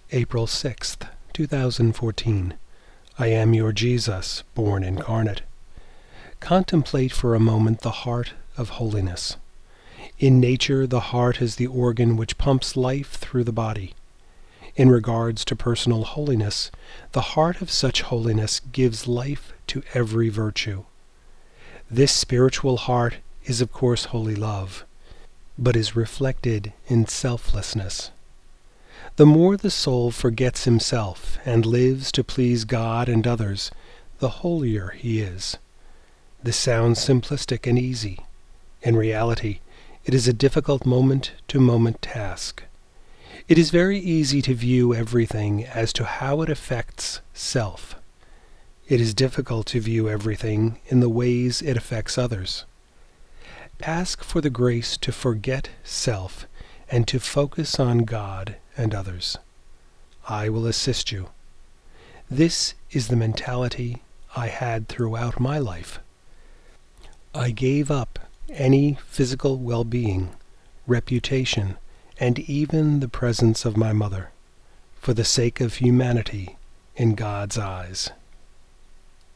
April 6th, 2014. I am your Jesus, born incarnate. Contemplate for a moment the heart of holiness. In nature, the heart is the organ which pumps life through the body. In regards to personal holiness, the heart of such holiness gives life to every virtue. This spiritual heart is of course holy love, but is reflected in selflessness. The more the soul forgets himself and lives to please God and others, the holier he is. This sounds simplistic and easy. In reality, it is a difficult moment-to-moment task. It is very easy to view everything as to how it affects self. It is difficult to view everything in the ways it affects others. Ask for the grace to forget self and to focus on God and others. I will assist you. This is the mentality I had throughout my life. I gave up any physical well-being, reputation, and even the presence of my mother, for the sake of humanity in God's eyes.